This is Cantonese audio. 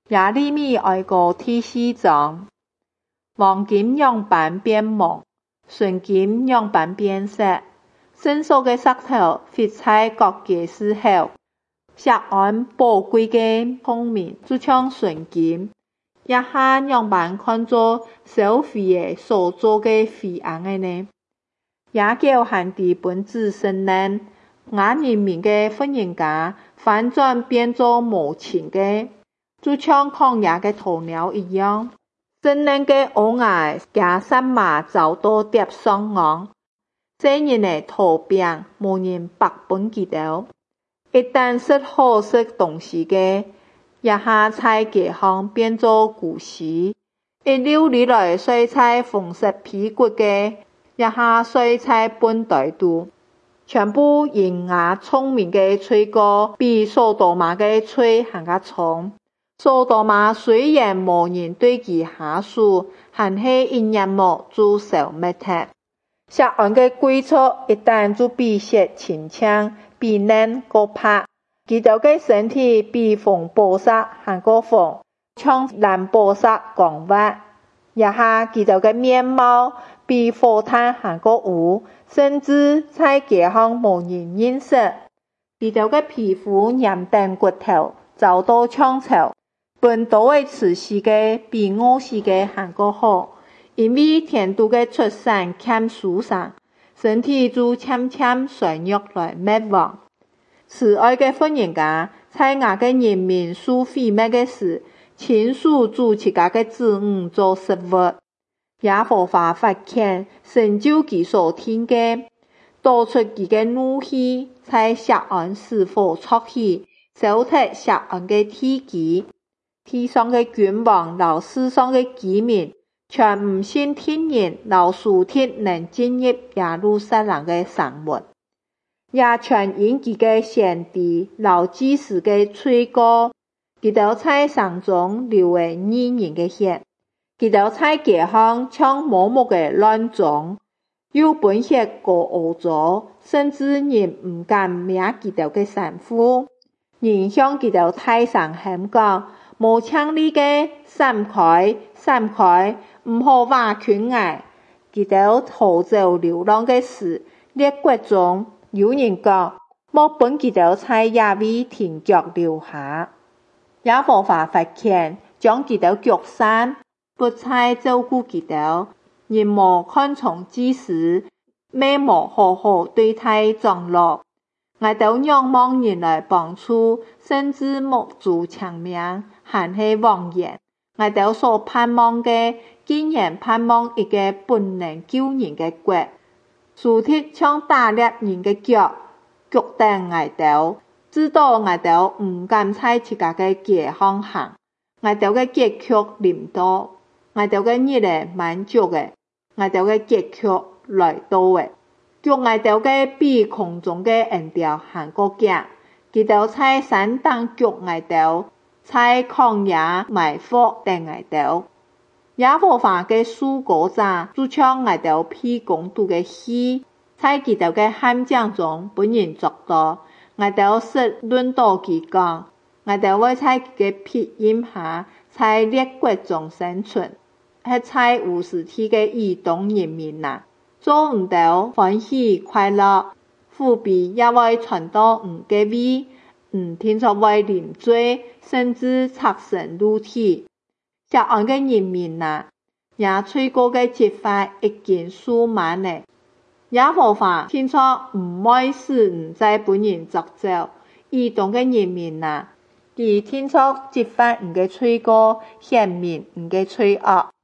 耶利米哀歌第4章，黃金樣板變毛，純金樣板變色，聖所的石頭fit在各街市後，錫安寶貴的聰明就像純金，亞哈樣板看作燒毀的所做的灰紅的呢。也叫限地本子聖人，雅人民的訓人家反轉變作無情的，就像曠野的鴕鳥一樣。聖人的烏愛加山馬遭到疊上岸，世人的土餅無人白分佢哋。一旦食好食東西的，也下在街上變作古稀；一溜里來睡在風濕屁股的，也下睡在笨袋肚。全部因我聰明的嘴歌比所多瑪的嘴還較聰。所多瑪雖然無人對其下手，還是一眼目就消滅掉。錫安的貴族一旦就比雪清清，比嫩個拍，佢哋的身體比紅寶石還個紅，像藍寶石光滑。也下佢哋的面貌比火炭還個烏，甚至在街上無人認識。佢哋的皮膚黏等骨頭，走到搶潮。本都會吃西嘅比餓西嘅還個好，因為天都嘅出產欠疏散，身體就漸漸衰弱來滅亡。慈愛嘅訓人家，在我嘅人民受毀滅嘅時，親手煮自家嘅子女做食物。耶和華發遣成就其所聽嘅，導出其嘅怒氣，在錫安使火燭起，燒剔錫安嘅地基。天上的君王，和世上的居民，全唔信聽人，和屬天能進入耶路撒冷的城門，也全因其嘅先知，和祭司嘅吹歌，佢哋在城中流嘅義人嘅血，佢哋在街上唱盲目嘅亂鐘，有本血過歐洲，甚至人唔敢名佢哋嘅神父，人向佢哋大聲喊講。無槍利嘅閃開，唔好挖圈外。佢哋逃走流浪嘅時，列國中有人講，莫本佢哋在野外停腳留下。耶和華發遣，將佢哋腳散，不再照顧佢哋，人無看重祭司，未無好好對待長老。我哋仰望人來幫助，甚至無助長命，還是謊言。我哋所盼望嘅，竟然盼望一個本能救人嘅國。樹鐵像打獵人嘅腳定我哋，知道我哋唔敢在自家嘅街上行。我哋嘅結局臨到，我哋嘅日嚟滿足嘅，我哋嘅結局來到嘅。叫我哋嘅比空中嘅恩調還個勁，佢哋在山頂腳我哋，在曠野埋伏等我哋。耶和華嘅書稿者就像我哋披公度嘅戲，在佢哋嘅陷阱中本人作到，我哋實論到佢講，我哋會在佢嘅庇蔭下，在列國中生存，係在無時期嘅移動人民啊！做唔到歡喜快樂，富比也會傳到唔嘅位，唔聽說會臨罪，甚至拆身露體。錫安嘅人民啊，也吹過嘅節法已經數萬呢。耶和華聽說唔愛使唔在本人作走，移動嘅人民啊，佢聽說節法唔嘅吹過，顯明唔嘅吹惡。